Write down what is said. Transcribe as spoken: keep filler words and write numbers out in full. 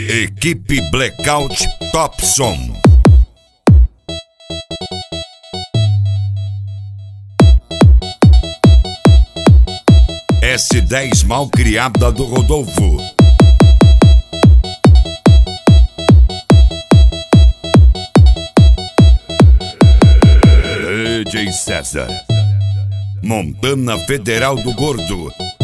Equipe Blackout Top Som. S dez mal criada do Rodolfo. D J César. Montana Federal do Gordo.